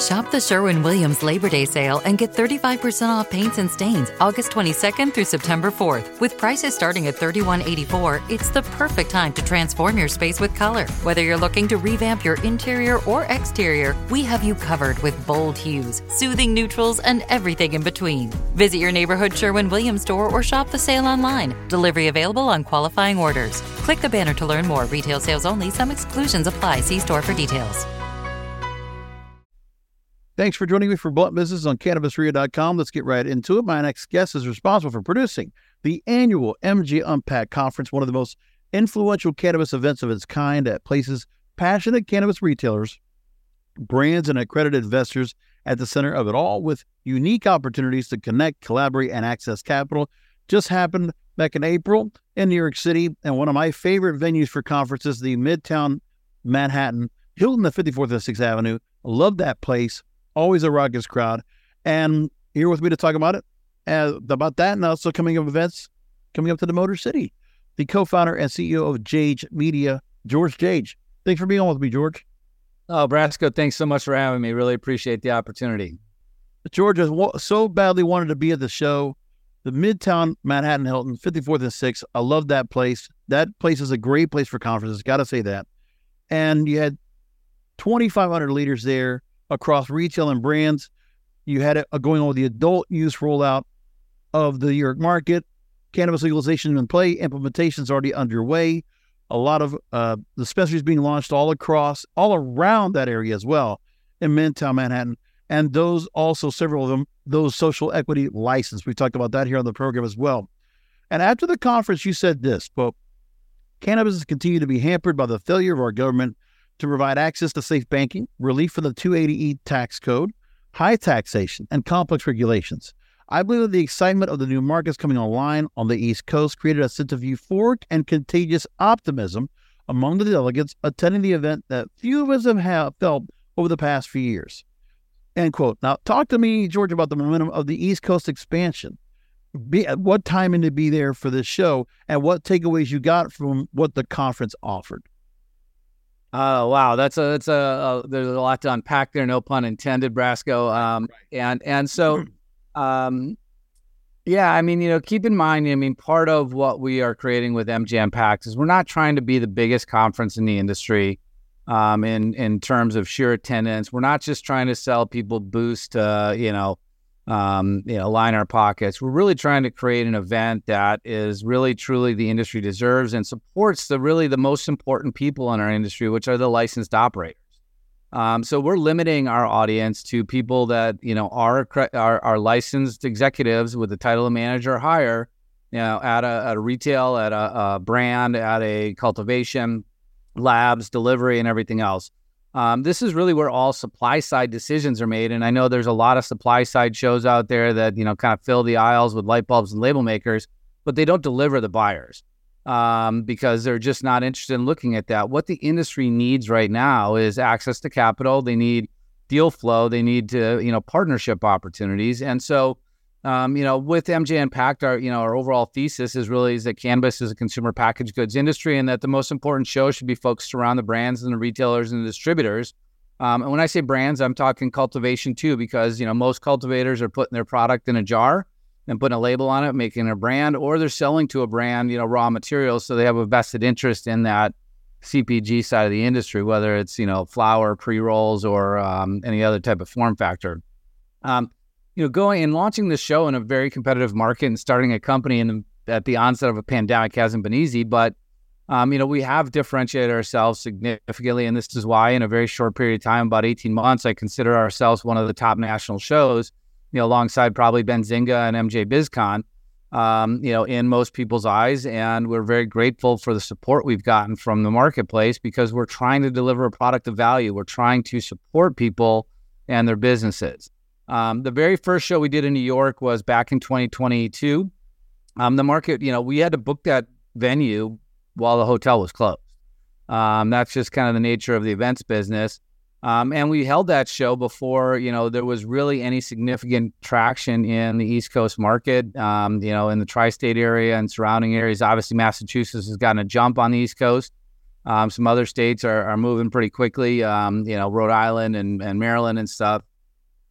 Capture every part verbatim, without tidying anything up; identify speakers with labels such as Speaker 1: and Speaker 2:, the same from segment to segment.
Speaker 1: Shop the Sherwin-Williams Labor Day sale and get thirty-five percent off paints and stains August twenty-second through September fourth. With prices starting at thirty-one eighty-four, it's the perfect time to transform your space with color. Whether you're looking to revamp your interior or exterior, we have you covered with bold hues, soothing neutrals, and everything in between. Visit your neighborhood Sherwin-Williams store or shop the sale online. Delivery available on qualifying orders. Click the banner to learn more. Retail sales only. Some exclusions apply. See store for details.
Speaker 2: Thanks for joining me for Blunt Business on Cannabis R I A dot com. Let's get right into it. My next guest is responsible for producing the annual M J Unpacked Conference, one of the most influential cannabis events of its kind that places passionate cannabis retailers, brands, and accredited investors at the center of it all, with unique opportunities to connect, collaborate, and access capital. Just happened back in April in New York City, and one of my favorite venues for conferences, the Midtown Manhattan Hilton, the fifty-fourth and sixth Avenue. Love that place. Always a raucous crowd. And here with me to talk about it, uh, about that, and also coming up events coming up to the Motor City, the co-founder and C E O of Jage Media, George Jage. Thanks for being on with me, George.
Speaker 3: Oh, Brasco, thanks so much for having me. Really appreciate the opportunity.
Speaker 2: George, I so badly wanted to be at the show. The Midtown Manhattan Hilton, fifty-fourth and sixth. I love that place. That place is a great place for conferences. Got to say that. And you had twenty-five hundred leaders there across retail and brands. You had it going on with the adult use rollout of the New York market. Cannabis legalization in play. Implementation's already underway. A lot of uh, dispensaries being launched all across, all around that area as well in Midtown Manhattan. And those also, several of them, those social equity license. We talked about that here on the program as well. And after the conference, you said this, quote, cannabis has continued to be hampered by the failure of our government to provide access to safe banking, relief from the two eighty E tax code, high taxation, and complex regulations. I believe that the excitement of the new markets coming online on the East Coast created a sense of euphoric and contagious optimism among the delegates attending the event that few of us have, have felt over the past few years. End quote. Now, talk to me, George, about the momentum of the East Coast expansion. Be, what timing to be there for this show, and what takeaways you got from what the conference offered.
Speaker 3: Oh, wow. That's a, that's a, a, there's a lot to unpack there. No pun intended, Brasco. Um, and, and so, um, yeah, I mean, you know, keep in mind, I mean, part of what we are creating with M J Unpacked is we're not trying to be the biggest conference in the industry, um, in, in terms of sheer attendance. We're not just trying to sell people boost, uh, you know, um, you know, line our pockets. We're really trying to create an event that is really, truly the industry deserves and supports the really the most important people in our industry, which are the licensed operators. Um, so we're limiting our audience to people that, you know, are, are, are licensed executives with the title of manager or higher, you know, at a, at a retail, at a, a brand, at a cultivation, labs, delivery, and everything else. Um, this is really where all supply side decisions are made. And I know there's a lot of supply side shows out there that, you know, kind of fill the aisles with light bulbs and label makers, but they don't deliver the buyers um, because they're just not interested in looking at that. What the industry needs right now is access to capital. They need deal flow. They need to, you know, partnership opportunities. And so, um, you know, with M J Unpacked, our, you know, our overall thesis is really is that cannabis is a consumer packaged goods industry, and that the most important show should be focused around the brands and the retailers and the distributors. Um, and when I say brands, I'm talking cultivation too, because, you know, most cultivators are putting their product in a jar and putting a label on it, making a brand, or they're selling to a brand, you know, raw materials. So they have a vested interest in that C P G side of the industry, whether it's, you know, flower, pre-rolls, or um, any other type of form factor. Um, You know, going and launching this show in a very competitive market and starting a company in the, at the onset of a pandemic hasn't been easy, but, um, you know, we have differentiated ourselves significantly. And this is why in a very short period of time, about eighteen months, I consider ourselves one of the top national shows, you know, alongside probably Benzinga and M J BizCon, um, you know, in most people's eyes. And we're very grateful for the support we've gotten from the marketplace because we're trying to deliver a product of value. We're trying to support people and their businesses. Um, the very first show we did in New York was back in twenty twenty-two. Um, the market, you know, we had to book that venue while the hotel was closed. Um, that's just kind of the nature of the events business. Um, and we held that show before, you know, there was really any significant traction in the East Coast market, um, you know, in the tri-state area and surrounding areas. Obviously, Massachusetts has gotten a jump on the East Coast. Um, some other states are, are moving pretty quickly, um, you know, Rhode Island and, and Maryland and stuff.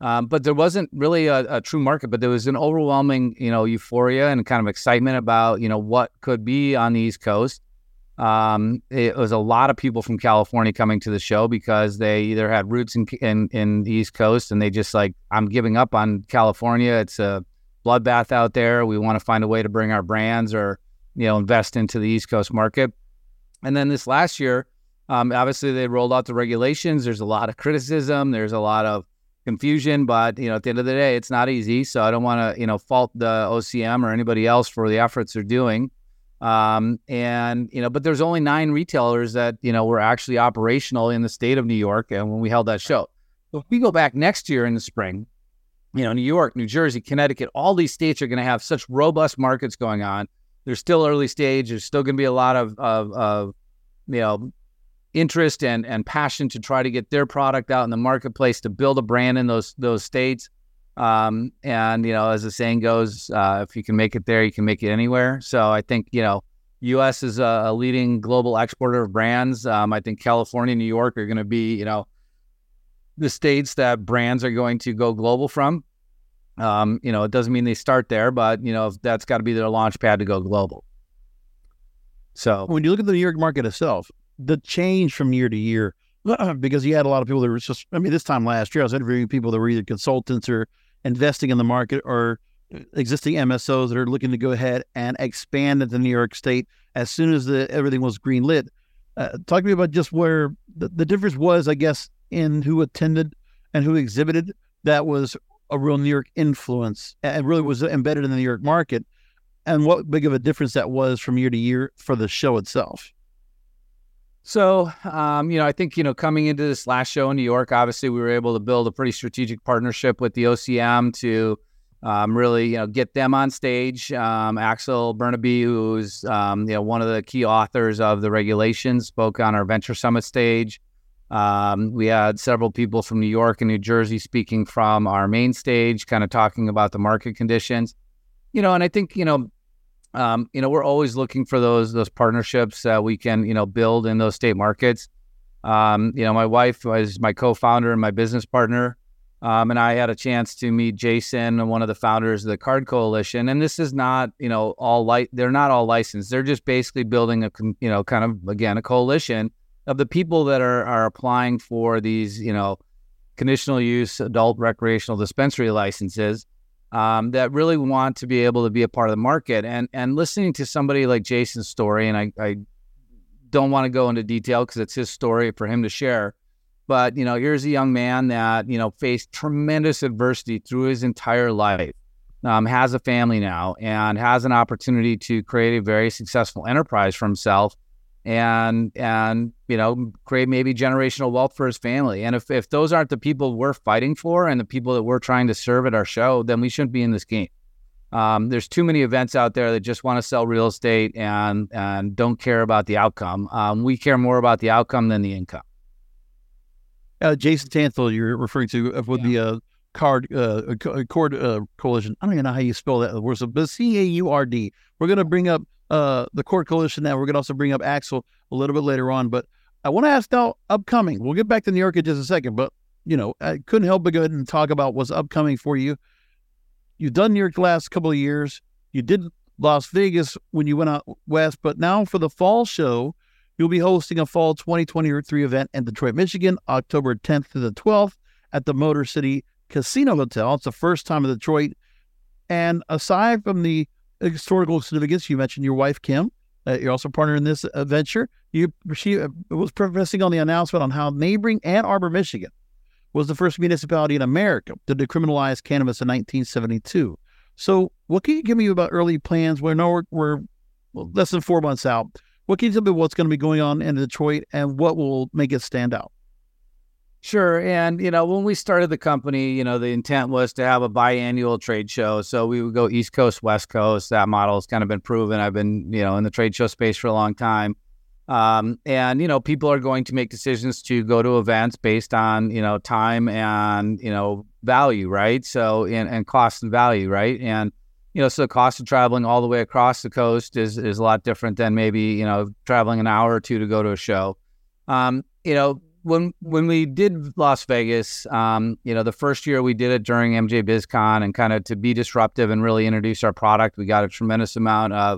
Speaker 3: Um, but there wasn't really a, a true market, but there was an overwhelming, you know, euphoria and kind of excitement about, you know, what could be on the East Coast. Um, it was a lot of people from California coming to the show because they either had roots in, in, in the East Coast and they just like, I'm giving up on California. It's a bloodbath out there. We want to find a way to bring our brands or, you know, invest into the East Coast market. And then this last year, um, obviously they rolled out the regulations. There's a lot of criticism. There's a lot of confusion, but, you know, at the end of the day, it's not easy. So I don't want to, you know, fault the O C M or anybody else for the efforts they're doing. Um, and, you know, but there's only nine retailers that, you know, were actually operational in the state of New York. And when we held that show, so if we go back next year in the spring, you know, New York, New Jersey, Connecticut, all these states are going to have such robust markets going on. There's still early stage. There's still going to be a lot of, of, of you know, interest and, and passion to try to get their product out in the marketplace, to build a brand in those those states. Um, and, you know, as the saying goes, uh, if you can make it there, you can make it anywhere. So I think, you know, U S is a, a leading global exporter of brands. Um, I think California, New York are going to be, you know, the states that brands are going to go global from. Um, you know, it doesn't mean they start there, but, you know, that's got to be their launch pad to go global. So
Speaker 2: when you look at the New York market itself, the change from year to year, because you had a lot of people that were just, I mean, this time last year, I was interviewing people that were either consultants or investing in the market or existing M S Os that are looking to go ahead and expand into New York State as soon as the everything was green lit. Uh, talk to me about just where the, the difference was, I guess, in who attended and who exhibited. That was a real New York influence and really was embedded in the New York market, and what big of a difference that was from year to year for the show itself.
Speaker 3: So, um, you know, I think, you know, coming into this last show in New York, obviously we were able to build a pretty strategic partnership with the O C M to um, really, you know, get them on stage. Um, Axel Burnaby, who's, um, you know, one of the key authors of the regulations, spoke on our Venture Summit stage. Um, we had several people from New York and New Jersey speaking from our main stage, kind of talking about the market conditions. You know, and I think, you know, Um, you know, we're always looking for those those partnerships that we can, you know, build in those state markets. Um, you know, my wife was my co-founder and my business partner, um, and I had a chance to meet Jason, one of the founders of the Card Coalition. And this is not, you know, all light. They're not all licensed. They're just basically building a, you know, kind of again a coalition of the people that are are applying for these, you know, conditional use adult recreational dispensary licenses. Um, that really want to be able to be a part of the market. And and listening to somebody like Jason's story, and I, I don't want to go into detail because it's his story for him to share, but, you know, here's a young man that, you know, faced tremendous adversity through his entire life, um, has a family now, and has an opportunity to create a very successful enterprise for himself and, and you know, create maybe generational wealth for his family. And if, if those aren't the people we're fighting for and the people that we're trying to serve at our show, then we shouldn't be in this game. Um, there's too many events out there that just want to sell real estate and and don't care about the outcome. Um, we care more about the outcome than the income.
Speaker 2: Uh, Jason Tanfield, you're referring to uh, with yeah. the uh, card uh, Cord uh, Coalition. I don't even know how you spell that word, but C A U R D. We're going to bring up uh, the Cord Coalition now. We're going to also bring up Axel a little bit later on. But I want to ask now, upcoming. We'll get back to New York in just a second. But you know, I couldn't help but go ahead and talk about what's upcoming for you. You've done New York the last couple of years. You did Las Vegas when you went out west, but now for the fall show, you'll be hosting a fall twenty twenty-three event in Detroit, Michigan, October tenth to the twelfth at the Motor City Casino Hotel. It's the first time in Detroit. And aside from the historical significance, you mentioned your wife, Kim. Uh, you're also a partner in this uh, venture. You, she uh, was pressing on the announcement on how neighboring Ann Arbor, Michigan, was the first municipality in America to decriminalize cannabis in nineteen seventy-two. So what can you give me about early plans? We're, no, we're, we're less than four months out. What can you tell me what's going to be going on in Detroit and what will make it stand out?
Speaker 3: Sure. And, you know, when we started the company, you know, the intent was to have a biannual trade show. So we would go East Coast, West Coast. That model has kind of been proven. I've been, you know, in the trade show space for a long time. Um, and, you know, people are going to make decisions to go to events based on, you know, time and, you know, value, right? So, and, and cost and value, right? And, you know, so the cost of traveling all the way across the coast is, is a lot different than maybe, you know, traveling an hour or two to go to a show. Um, you know, when when we did Las Vegas, um, you know, the first year we did it during M J BizCon, and kind of to be disruptive and really introduce our product, we got a tremendous amount of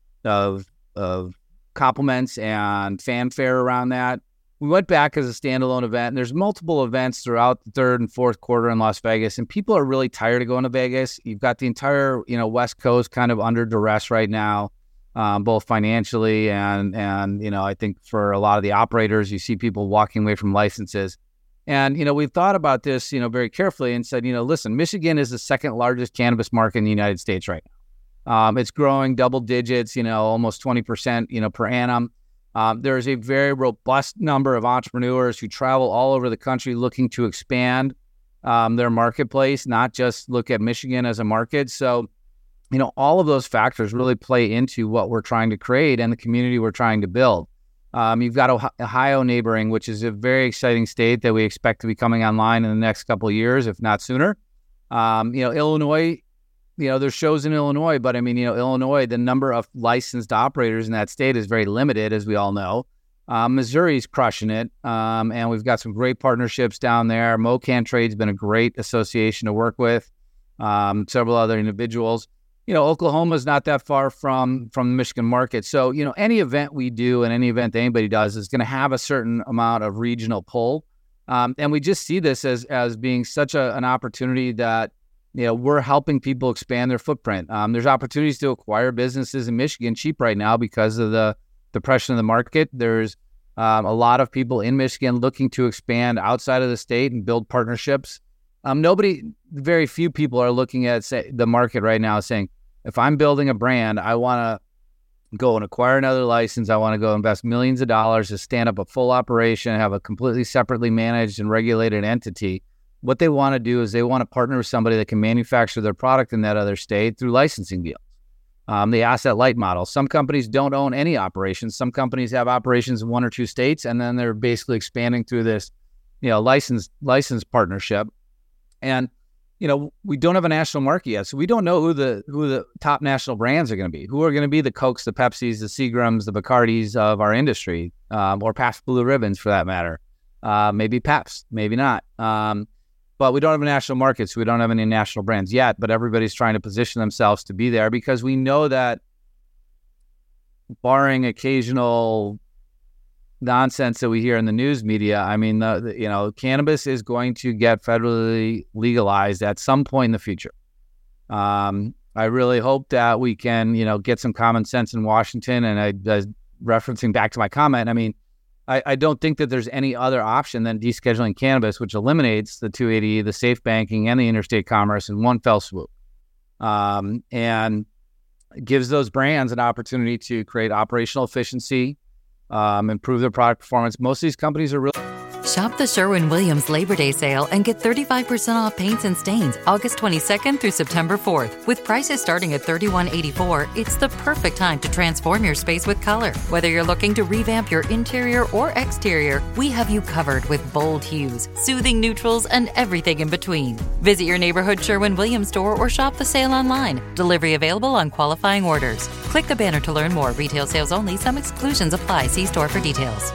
Speaker 3: of of compliments and fanfare around that. We went back as a standalone event, and there's multiple events throughout the third and fourth quarter in Las Vegas, and people are really tired of going to Vegas. You've got the entire, you know, West Coast kind of under duress right now, um, both financially and, and, you know, I think for a lot of the operators, you see people walking away from licenses. And, you know, we've thought about this, you know, very carefully and said, you know, listen, Michigan is the second largest cannabis market in the United States right now. Um, it's growing double digits, you know, almost twenty percent, you know, per annum. Um, there is a very robust number of entrepreneurs who travel all over the country looking to expand um, their marketplace, not just look at Michigan as a market. So, you know, all of those factors really play into what we're trying to create and the community we're trying to build. Um, you've got Ohio neighboring, which is a very exciting state that we expect to be coming online in the next couple of years, if not sooner. Um, you know, Illinois, you know, there's shows in Illinois, but I mean, you know, Illinois, the number of licensed operators in that state is very limited, as we all know. Um, Missouri's crushing it, um, and we've got some great partnerships down there. Mocan Trade's been a great association to work with, um, several other individuals. You know, Oklahoma's not that far from from the Michigan market. So, you know, any event we do and any event that anybody does is going to have a certain amount of regional pull. Um, and we just see this as as being such a, an opportunity that, you know, we're helping people expand their footprint. Um, there's opportunities to acquire businesses in Michigan cheap right now because of the depression of the market. There's um, a lot of people in Michigan looking to expand outside of the state and build partnerships. Um, nobody, very few people are looking at say, the market right now saying, if I'm building a brand, I want to go and acquire another license. I want to go invest millions of dollars to stand up a full operation, have a completely separately managed and regulated entity. What they want to do is they want to partner with somebody that can manufacture their product in that other state through licensing deals. Um, the asset light model. Some companies don't own any operations. Some companies have operations in one or two states, and then they're basically expanding through this, you know, license license partnership. And, you know, we don't have a national market yet, so we don't know who the who the top national brands are going to be. Who are going to be the Cokes, the Pepsis, the Seagrams, the Bacardis of our industry, um, or Pabst Blue Ribbons for that matter. Uh, maybe Pabst, maybe not. Um, But we don't have a national market, so we don't have any national brands yet. But everybody's trying to position themselves to be there because we know that, barring occasional nonsense that we hear in the news media, I mean, the, the, you know, cannabis is going to get federally legalized at some point in the future. Um, I really hope that we can, you know, get some common sense in Washington. And I, I referencing back to my comment, I mean, I, I don't think that there's any other option than descheduling cannabis, which eliminates the two eighty, the safe banking, and the interstate commerce in one fell swoop, um, and gives those brands an opportunity to create operational efficiency, um, improve their product performance. Most of these companies are really...
Speaker 1: Shop the Sherwin-Williams Labor Day sale and get thirty-five percent off paints and stains August twenty-second through September fourth. With prices starting at thirty-one eighty-four, it's the perfect time to transform your space with color. Whether you're looking to revamp your interior or exterior, we have you covered with bold hues, soothing neutrals, and everything in between. Visit your neighborhood Sherwin-Williams store or shop the sale online. Delivery available on qualifying orders. Click the banner to learn more. Retail sales only. Some exclusions apply. See store for details.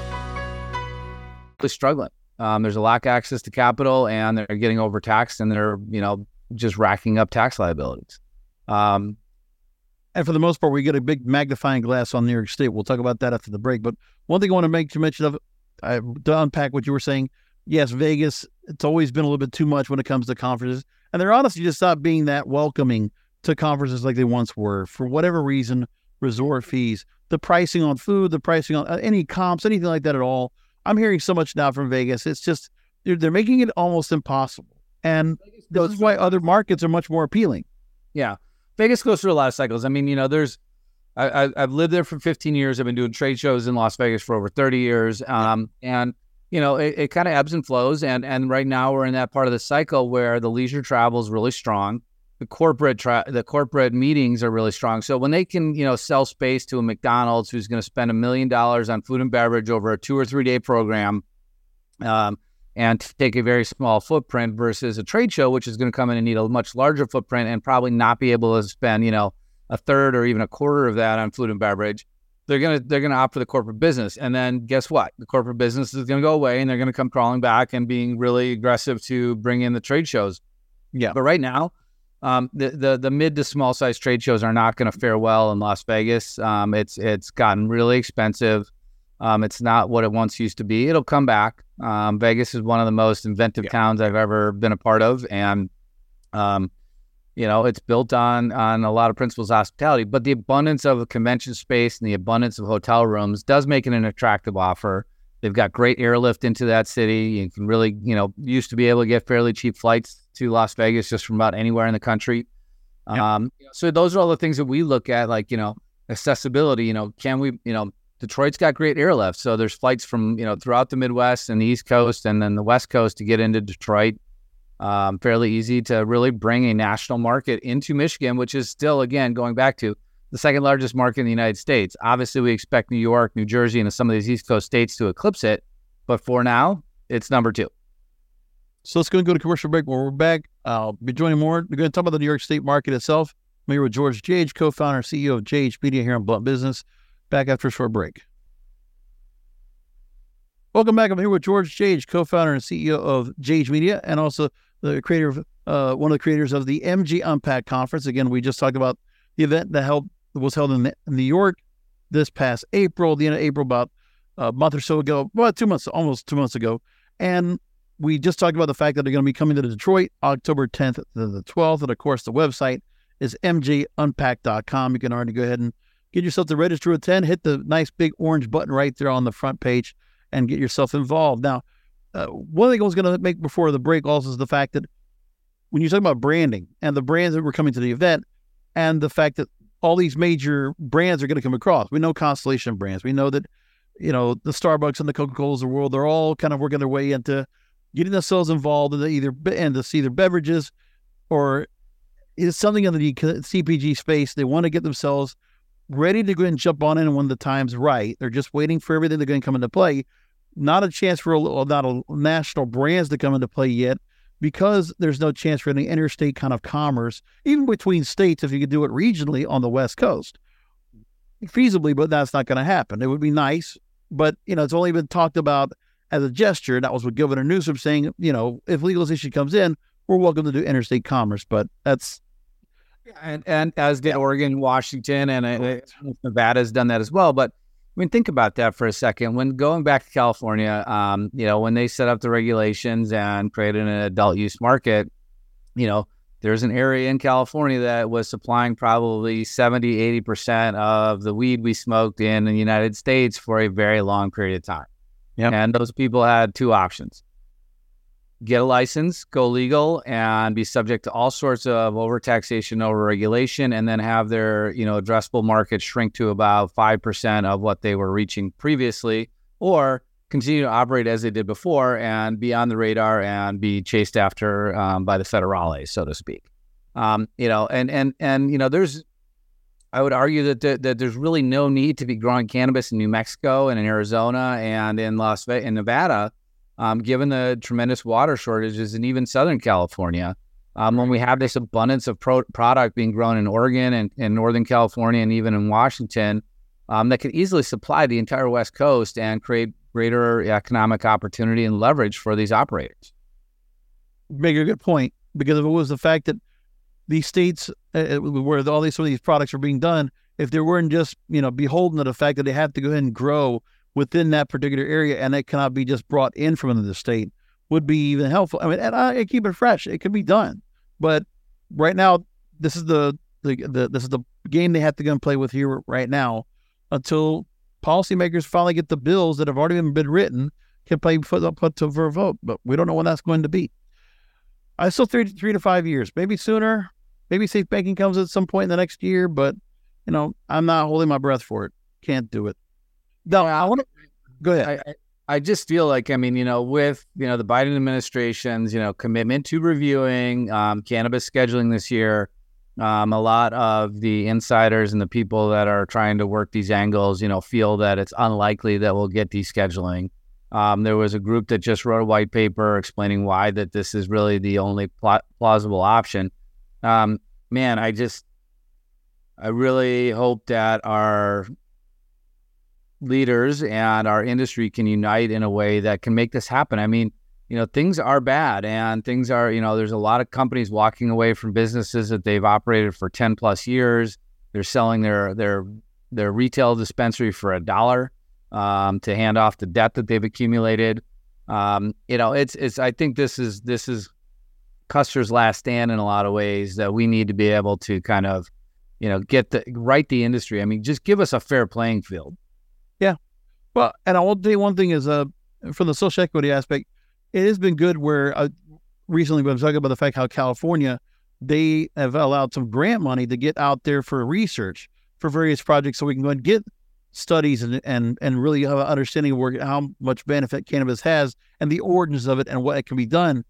Speaker 3: Struggling. Um, there's a lack of access to capital, and they're getting overtaxed, and they're, you know, just racking up tax liabilities. Um,
Speaker 2: and for the most part, we get a big magnifying glass on New York State. We'll talk about that after the break. But one thing I want to make you mention of, uh, to unpack what you were saying, yes, Vegas, it's always been a little bit too much when it comes to conferences, and they're honestly just not being that welcoming to conferences like they once were. For whatever reason, resort fees, the pricing on food, the pricing on uh, any comps, anything like that at all. I'm hearing so much now from Vegas. It's just, they're, they're making it almost impossible. And this is why other markets are much more appealing.
Speaker 3: Yeah. Vegas goes through a lot of cycles. I mean, you know, there's, I, I, I've lived there for fifteen years. I've been doing trade shows in Las Vegas for over thirty years. Um, and, you know, it, it kind of ebbs and flows. And, and right now we're in that part of the cycle where the leisure travel is really strong. The corporate tra- the corporate meetings are really strong. So when they can, you know, sell space to a McDonald's who's going to spend a million dollars on food and beverage over a two or three day program, um, and take a very small footprint versus a trade show, which is going to come in and need a much larger footprint and probably not be able to spend, you know, a third or even a quarter of that on food and beverage. they're gonna they're gonna opt for the corporate business, and then guess what? The corporate business is gonna go away, and they're gonna come crawling back and being really aggressive to bring in the trade shows.
Speaker 2: Yeah,
Speaker 3: but right now, um, the the the mid to small size trade shows are not going to fare well in Las Vegas. Um, it's it's gotten really expensive. Um, it's not what it once used to be. It'll come back. Um, Vegas is one of the most inventive yeah. towns I've ever been a part of, and um, you know, it's built on on a lot of principles of hospitality. But the abundance of a convention space and the abundance of hotel rooms does make it an attractive offer. They've got great airlift into that city. You can really, you know, used to be able to get fairly cheap flights to Las Vegas just from about anywhere in the country. Yeah. Um, so those are all the things that we look at, like, you know, accessibility. You know, can we, you know, Detroit's got great airlift. So there's flights from, you know, throughout the Midwest and the East Coast and then the West Coast to get into Detroit. Um, fairly easy to really bring a national market into Michigan, which is still, again, going back to the second largest market in the United States. Obviously, we expect New York, New Jersey, and some of these East Coast states to eclipse it. But for now, it's number two.
Speaker 2: So let's go and go to commercial break. When we're back, I'll be joining more. We're going to talk about the New York State market itself. I'm here with George J H, co-founder and C E O of J H Media here on Blunt Business. Back after a short break. Welcome back. I'm here with George J H, co-founder and C E O of J H Media, and also the creator of uh, one of the creators of the M G Unpacked Conference. Again, we just talked about the event that held was held in New York this past April, the end of April, about a month or so ago, about two months, almost two months ago. And we just talked about the fact that they're going to be coming to Detroit October tenth to the twelfth. And of course, the website is m j unpacked dot com. You can already go ahead and get yourself to register to attend. Hit the nice big orange button right there on the front page and get yourself involved. Now, uh, one thing I was going to make before the break also is the fact that when you talk about branding and the brands that were coming to the event and the fact that all these major brands are going to come across. We know Constellation Brands. We know that, you know, the Starbucks and the Coca-Colas of the world, they're all kind of working their way into getting themselves involved in the either and to see their beverages or is something in the C P G space. They want to get themselves ready to go and jump on in when the time's right. They're just waiting for everything they're going to come into play. Not a chance for a, not a national brands to come into play yet, because there's no chance for any interstate kind of commerce, even between states, if you could do it regionally on the West Coast. Feasibly, but that's not going to happen. It would be nice, but, you know, it's only been talked about as a gesture. That was what Governor Newsom saying, you know, if legalization comes in, we're welcome to do interstate commerce, but that's...
Speaker 3: And and as did Oregon, Washington, and uh, Nevada has done that as well. But I mean, think about that for a second. When going back to California, um, you know, when they set up the regulations and created an adult use market, you know, there's an area in California that was supplying probably seventy, eighty percent of the weed we smoked in the United States for a very long period of time. Yep. And those people had two options. Get a license, go legal, and be subject to all sorts of overtaxation, overregulation, and then have their, you know, addressable market shrink to about five percent of what they were reaching previously, or continue to operate as they did before and be on the radar and be chased after um, by the federales, so to speak. Um, you know, and, and, and, you know, there's, I would argue that, th- that there's really no need to be growing cannabis in New Mexico and in Arizona and in Las Vegas and Nevada, Um, given the tremendous water shortages in even Southern California, um, when we have this abundance of pro- product being grown in Oregon and, and Northern California and even in Washington, um, that could easily supply the entire West Coast and create greater economic opportunity and leverage for these operators.
Speaker 2: Make a good point, because if it was the fact that these states uh, where all these some of these products are being done, if they weren't just, you know, beholden to the fact that they have to go ahead and grow within that particular area, and it cannot be just brought in from another state, would be even helpful. I mean, and I, I keep it fresh. It can be done, but right now, this is the, the the this is the game they have to go and play with here right now, until policymakers finally get the bills that have already been written can play put put to for a vote. But we don't know when that's going to be. I still three three to five years, maybe sooner. Maybe safe banking comes at some point in the next year, but you know, I'm not holding my breath for it. Can't do it. No, I want to go ahead.
Speaker 3: I, I just feel like, I mean, you know, with, you know, the Biden administration's, you know, commitment to reviewing um, cannabis scheduling this year, um, a lot of the insiders and the people that are trying to work these angles, you know, feel that it's unlikely that we'll get descheduling. Um, there was a group that just wrote a white paper explaining why that this is really the only pl- plausible option. Um, man, I just, I really hope that our leaders and our industry can unite in a way that can make this happen. I mean, you know, things are bad and things are, you know, there's a lot of companies walking away from businesses that they've operated for ten plus years. They're selling their, their, their retail dispensary for a dollar um, to hand off the debt that they've accumulated. Um, you know, it's, it's, I think this is, this is Custer's last stand in a lot of ways that we need to be able to kind of, you know, get the, right the industry. I mean, just give us a fair playing field.
Speaker 2: Yeah. Well, and I will tell you one thing is, uh, from the social equity aspect, it has been good where uh, recently we were talking about the fact how California, they have allowed some grant money to get out there for research for various projects so we can go and get studies and and, and really have an understanding of where, how much benefit cannabis has and the origins of it and what it can be done.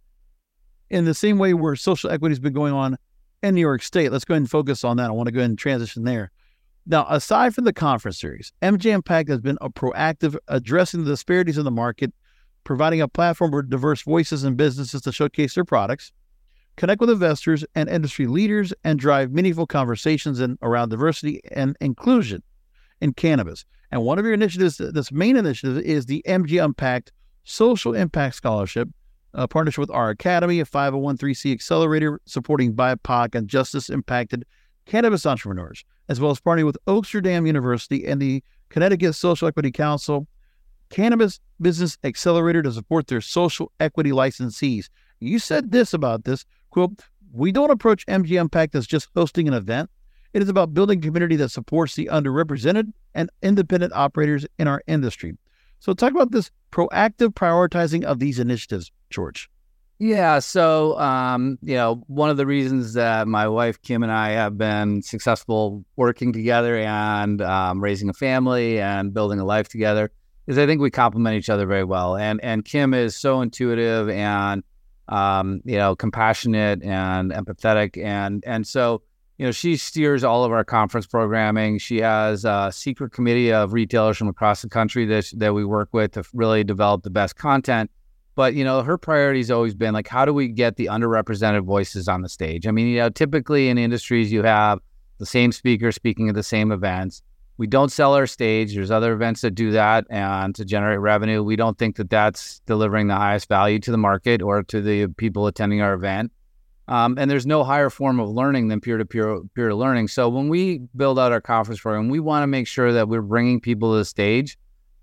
Speaker 2: In the same way where social equity has been going on in New York State, let's go ahead and focus on that. I want to go ahead and transition there. Now, aside from the conference series, M G Impact has been a proactive addressing the disparities in the market, providing a platform for diverse voices and businesses to showcase their products, connect with investors and industry leaders, and drive meaningful conversations in, around diversity and inclusion in cannabis. And one of your initiatives, this main initiative, is the M G Impact Social Impact Scholarship, a partnership with our Academy, a five oh one c accelerator supporting B I P O C and justice-impacted cannabis entrepreneurs, as well as partnering with Oaksterdam University and the Connecticut Social Equity Council Cannabis Business Accelerator to support their social equity licensees. You said this about this, quote, "We don't approach M G Impact as just hosting an event. It is about building a community that supports the underrepresented and independent operators in our industry." So talk about this proactive prioritizing of these initiatives, George.
Speaker 3: Yeah. So, um, you know, one of the reasons that my wife, Kim, and I have been successful working together and um, raising a family and building a life together is I think we complement each other very well. And and Kim is so intuitive and, um, you know, compassionate and empathetic. And, and so, you know, she steers all of our conference programming. She has a secret committee of retailers from across the country that, that we work with to really develop the best content. But, you know, her priority has always been like, how do we get the underrepresented voices on the stage? I mean, you know, typically in industries, you have the same speaker speaking at the same events. We don't sell our stage. There's other events that do that and to generate revenue. We don't think that that's delivering the highest value to the market or to the people attending our event. Um, and there's no higher form of learning than peer-to-peer peer learning. So when we build out our conference program, we want to make sure that we're bringing people to the stage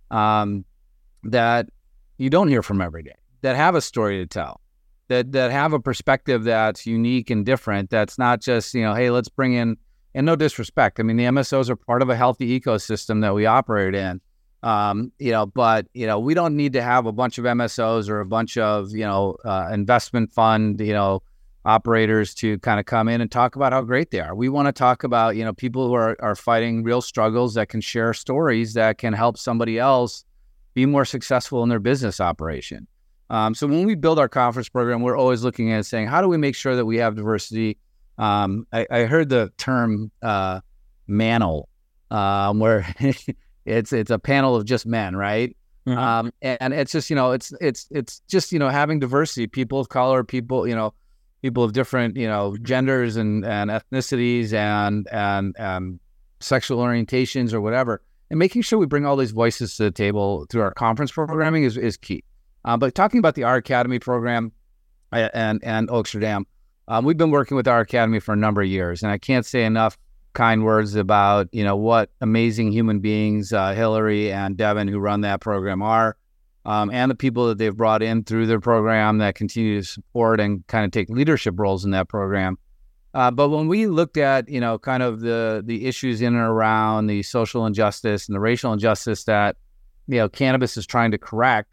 Speaker 3: um, that you don't hear from every day, that have a story to tell, that that have a perspective that's unique and different, that's not just, you know, hey, let's bring in, and no disrespect. I mean, the M S Os are part of a healthy ecosystem that we operate in, um, you know, but, you know, we don't need to have a bunch of M S Os or a bunch of, you know, uh, investment fund, you know, operators to kind of come in and talk about how great they are. We want to talk about, you know, people who are, are fighting real struggles that can share stories that can help somebody else be more successful in their business operation. Um, so when we build our conference program, we're always looking at saying, how do we make sure that we have diversity? Um, I, I heard the term uh, manel, um, where it's it's a panel of just men, right? Mm-hmm. Um, and, and it's just, you know, it's it's it's just, you know, having diversity, people of color, people, you know, people of different, you know, genders and, and ethnicities and and and sexual orientations or whatever. And making sure we bring all these voices to the table through our conference programming is, is key. Uh, but talking about the Our Academy program and, and Oaksterdam, um, we've been working with Our Academy for a number of years, and I can't say enough kind words about, you know, what amazing human beings uh, Hillary and Devin, who run that program, are, um, and the people that they've brought in through their program that continue to support and kind of take leadership roles in that program. Uh, but when we looked at, you know, kind of the the issues in and around the social injustice and the racial injustice that, you know, cannabis is trying to correct,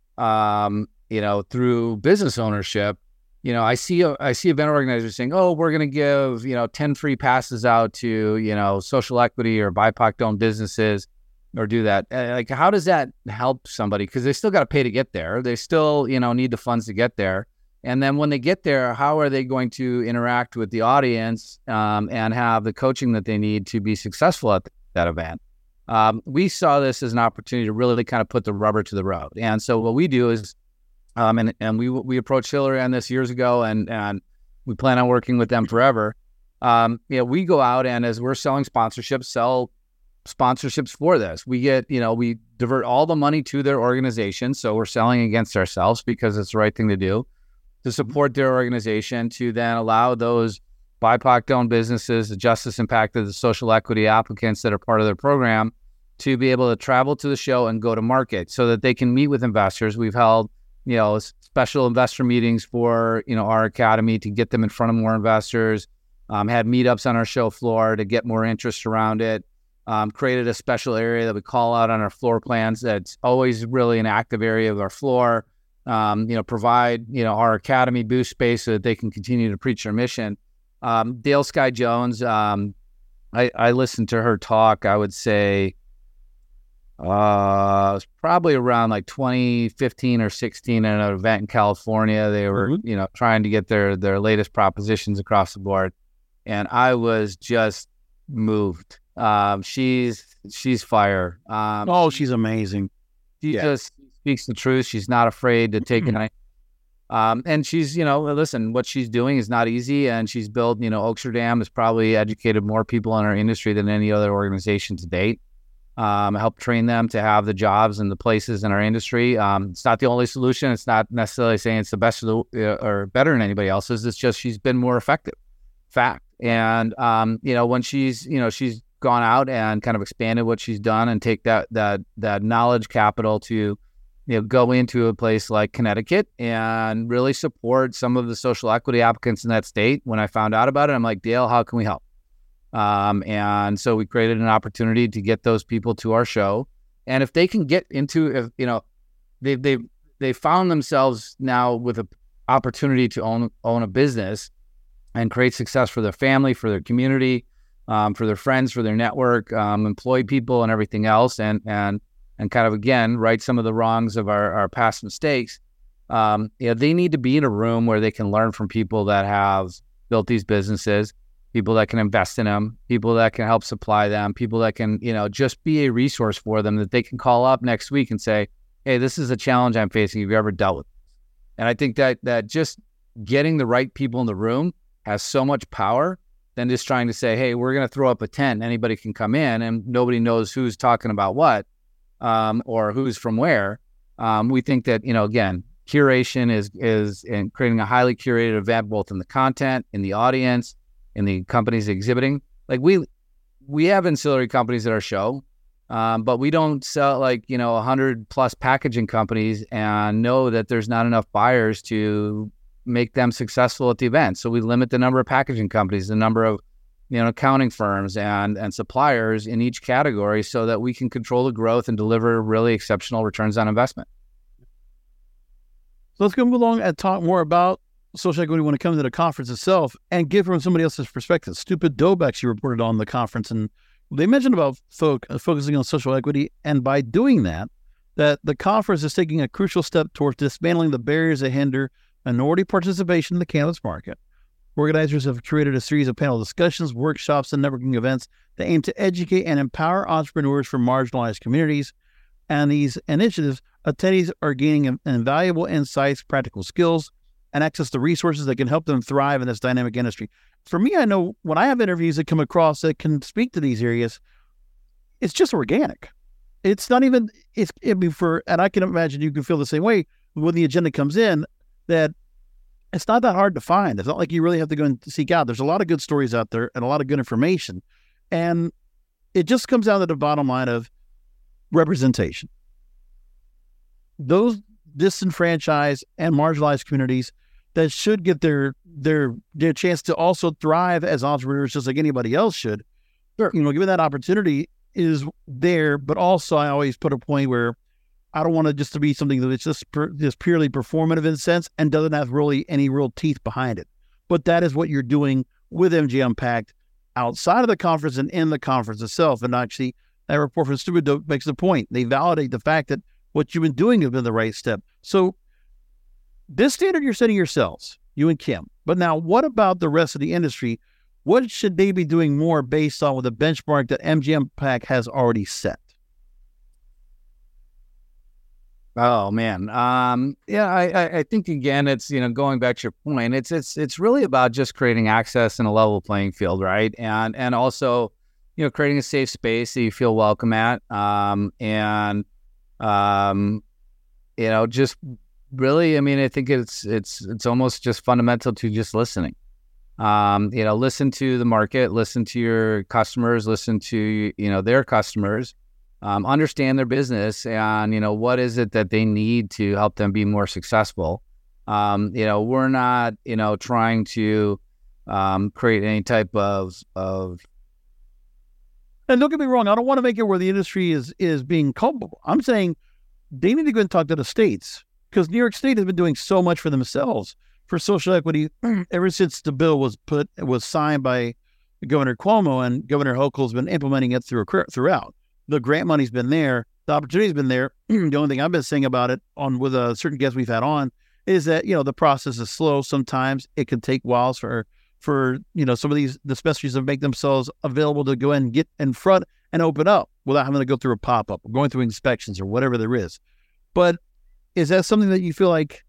Speaker 3: um, you know, through business ownership, you know, I see a, I see event organizers saying, oh, we're going to give, you know, ten free passes out to, you know, social equity or B I P O C-owned businesses or do that. Like, how does that help somebody? Because they still got to pay to get there. They still, you know, need the funds to get there. And then when they get there, how are they going to interact with the audience um, and have the coaching that they need to be successful at that event? Um, we saw this as an opportunity to really kind of put the rubber to the road. And so what we do is, um, and and we we approached Hillary on this years ago, and and we plan on working with them forever. Um, you know, we go out and as we're selling sponsorships, sell sponsorships for this. We get, you know, we divert all the money to their organization. So we're selling against ourselves because it's the right thing to do, to support their organization, to then allow those B I P O C-owned businesses, the justice impacted, the social equity applicants that are part of their program, to be able to travel to the show and go to market so that they can meet with investors. We've held, you know, special investor meetings for, you know, our academy to get them in front of more investors, um, had meetups on our show floor to get more interest around it, um, created a special area that we call out on our floor plans. That's always really an active area of our floor, um, you know, provide, you know, our academy booth space so that they can continue to preach their mission. Um, Dale Sky Jones, um, I, I listened to her talk, I would say, uh, it was probably around like twenty fifteen or sixteen at an event in California. They were, mm-hmm. you know, trying to get their, their latest propositions across the board. And I was just moved. Um, she's, she's fire. Um,
Speaker 2: oh, she's amazing.
Speaker 3: She
Speaker 2: yeah.
Speaker 3: just speaks the truth. She's not afraid to take mm-hmm. it. Um, and she's, you know, listen, what she's doing is not easy. And she's built, you know, Oaksterdam has probably educated more people in our industry than any other organization to date. Um, help train them to have the jobs and the places in our industry. Um, it's not the only solution. It's not necessarily saying it's the best of the, uh, or better than anybody else's. It's just she's been more effective. Fact. And, um, you know, when she's, you know, she's gone out and kind of expanded what she's done and take that, that, that knowledge capital to, you know, go into a place like Connecticut and really support some of the social equity applicants in that state. When I found out about it, I'm like, Dale, how can we help? Um, and so we created an opportunity to get those people to our show. And if they can get into, if, you know, they they they found themselves now with an opportunity to own own a business and create success for their family, for their community, um, for their friends, for their network, um, employ people and everything else, and and and kind of, again, right some of the wrongs of our, our past mistakes. Um, you know, they need to be in a room where they can learn from people that have built these businesses, people that can invest in them, people that can help supply them, people that can, you know, just be a resource for them that they can call up next week and say, hey, this is a challenge I'm facing. Have you ever dealt with this? And I think that that just getting the right people in the room has so much power than just trying to say, hey, we're going to throw up a tent. Anybody can come in and nobody knows who's talking about what, um, or who's from where. Um, we think that, you know, again, curation is, is in creating a highly curated event, both in the content, in the audience, in the companies exhibiting. Like we, we have ancillary companies at our show, um, but we don't sell like, you know, a hundred plus packaging companies and know that there's not enough buyers to make them successful at the event. So we limit the number of packaging companies, the number of, you know, accounting firms and, and suppliers in each category so that we can control the growth and deliver really exceptional returns on investment.
Speaker 2: So let's go move along and talk more about social equity when it comes to the conference itself and give from somebody else's perspective. Stupid Dope actually reported on the conference, and they mentioned about folk, uh, focusing on social equity, and by doing that, that the conference is taking a crucial step towards dismantling the barriers that hinder minority participation in the cannabis market. Organizers have curated a series of panel discussions, workshops, and networking events that aim to educate and empower entrepreneurs from marginalized communities. And these initiatives, attendees are gaining invaluable insights, practical skills, and access to resources that can help them thrive in this dynamic industry. For me, I know when I have interviews that come across that can speak to these areas, it's just organic. It's not even, it's, I mean, for, and I can imagine you can feel the same way when the agenda comes in, that it's not that hard to find. It's not like you really have to go and seek out. There's a lot of good stories out there and a lot of good information. And it just comes down to the bottom line of representation. Those disenfranchised and marginalized communities that should get their their their chance to also thrive as entrepreneurs just like anybody else should. Sure. You know, given that opportunity is there, but also I always put a point where I don't want it just to be something that it's just, per, just purely performative in a sense and doesn't have really any real teeth behind it. But that is what you're doing with M G Unpacked outside of the conference and in the conference itself. And actually, that report from Stupid Dope makes the point. They validate the fact that what you've been doing has been the right step. So this standard you're setting yourselves, you and Kim. But now what about the rest of the industry? What should they be doing more based on with the benchmark that M G Unpacked has already set?
Speaker 3: Oh man. Um, yeah, I, I think again, it's, you know, going back to your point, it's, it's, it's really about just creating access and a level playing field. Right. And, and also, you know, creating a safe space that you feel welcome at, um, and um, you know, just really, I mean, I think it's it's it's almost just fundamental to just listening. Um, you know, listen to the market, listen to your customers, listen to you know their customers, um, understand their business, and you know what is it that they need to help them be more successful. Um, you know, we're not you know trying to um, create any type of of
Speaker 2: And don't get me wrong, I don't want to make it where the industry is is being culpable. I'm saying they need to go and talk to the states, because New York State has been doing so much for themselves for social equity ever since the bill was put was signed by Governor Cuomo, and Governor Hochul's been implementing it through throughout. The grant money's been there, the opportunity's been there. The only thing I've been saying about it on with a certain guest we've had on is that you know the process is slow. Sometimes it can take whiles for for you know some of these dispensaries to make themselves available to go in and get in front and open up without having to go through a pop-up or going through inspections or whatever there is. But is that something that you feel like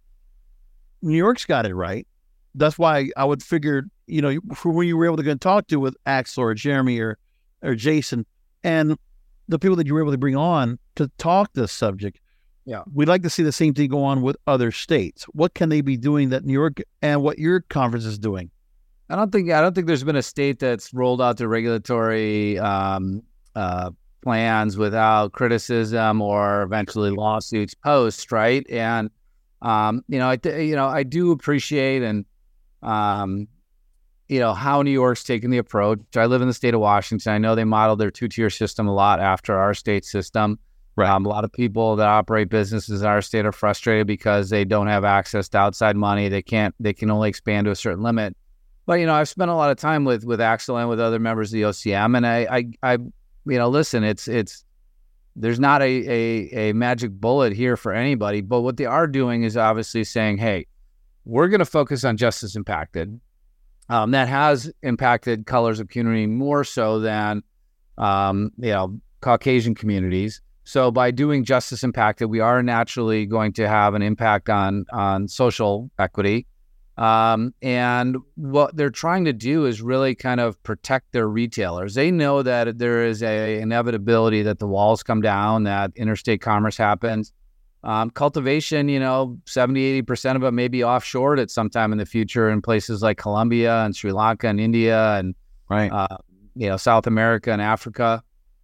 Speaker 2: New York's got it right? That's why I would figure, you know, for when you were able to go and talk to with Axel or Jeremy or, or Jason and the people that you were able to bring on to talk this subject,
Speaker 3: yeah,
Speaker 2: we'd like to see the same thing go on with other states. What can they be doing that New York and what your conference is doing?
Speaker 3: I don't think I don't think there's been a state that's rolled out the regulatory um, uh, plans without criticism or eventually lawsuits post, right? And um, you know, I th- you know I do appreciate and um, you know how New York's taken the approach. I live in the state of Washington. I know they modeled their two-tier system a lot after our state system.
Speaker 2: Right.
Speaker 3: Um, a lot of people that operate businesses in our state are frustrated because they don't have access to outside money. They can't. They can only expand to a certain limit. But, you know, I've spent a lot of time with, with Axel and with other members of the O C M, and I, I, I you know, listen, it's, it's, there's not a, a, a magic bullet here for anybody, but what they are doing is obviously saying, hey, we're going to focus on justice impacted. Um, that has impacted colors of community more so than, um, you know, Caucasian communities. So by doing justice impacted, we are naturally going to have an impact on, on social equity. Um, and what they're trying to do is really kind of protect their retailers. They know that there is a inevitability that the walls come down, that interstate commerce happens. Um, cultivation, you know, seventy, eighty percent of it may be offshored at some time in the future in places like Colombia and Sri Lanka and India and,
Speaker 2: right.
Speaker 3: uh, you know, South America and Africa.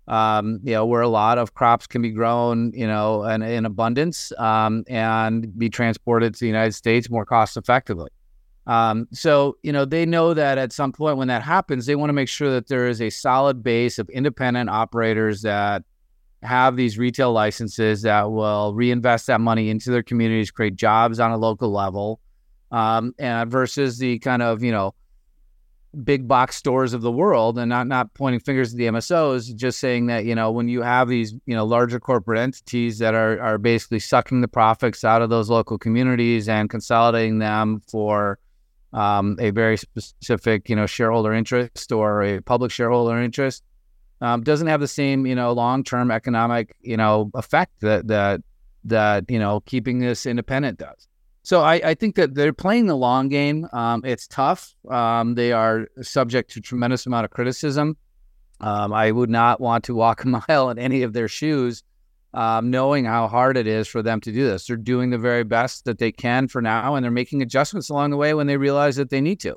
Speaker 3: Um, you know, where a lot of crops can be grown, you know, in, in abundance, um, and be transported to the United States more cost effectively. Um, so, you know, they know that at some point when that happens, they want to make sure that there is a solid base of independent operators that have these retail licenses that will reinvest that money into their communities, create jobs on a local level, um, and versus the kind of, you know, big box stores of the world, and not, not pointing fingers at the M S Os, just saying that, you know, when you have these, you know, larger corporate entities that are, are basically sucking the profits out of those local communities and consolidating them for um, a very specific, you know, shareholder interest or a public shareholder interest, um, doesn't have the same, you know, long-term economic, you know, effect that, that, that, you know, keeping this independent does. So I, I think that they're playing the long game. Um, it's tough. Um, they are subject to tremendous amount of criticism. Um, I would not want to walk a mile in any of their shoes, um, knowing how hard it is for them to do this. They're doing the very best that they can for now, and they're making adjustments along the way when they realize that they need to.